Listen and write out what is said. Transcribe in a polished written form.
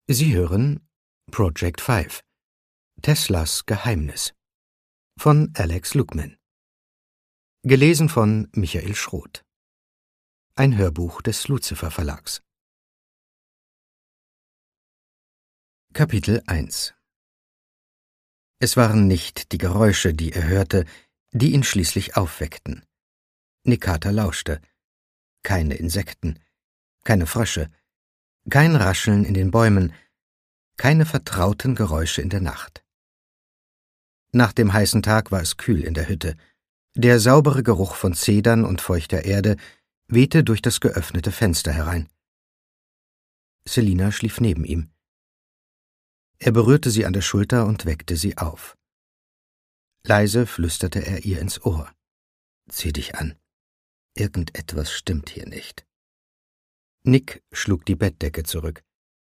Sie hören Project 5 – Teslas Geheimnis von Alex Lukman. Gelesen von Michael Schroth. Ein Hörbuch des Lucifer Verlags. Kapitel 1. Es waren nicht die Geräusche, die er hörte, die ihn schließlich aufweckten. Nick Carter lauschte. Keine Insekten, keine Frösche, kein Rascheln in den Bäumen, keine vertrauten Geräusche in der Nacht. Nach dem heißen Tag war es kühl in der Hütte. Der saubere Geruch von Zedern und feuchter Erde wehte durch das geöffnete Fenster herein. Selina schlief neben ihm. Er berührte sie an der Schulter und weckte sie auf. Leise flüsterte er ihr ins Ohr. »Zieh dich an. Irgendetwas stimmt hier nicht.« Nick schlug die Bettdecke zurück.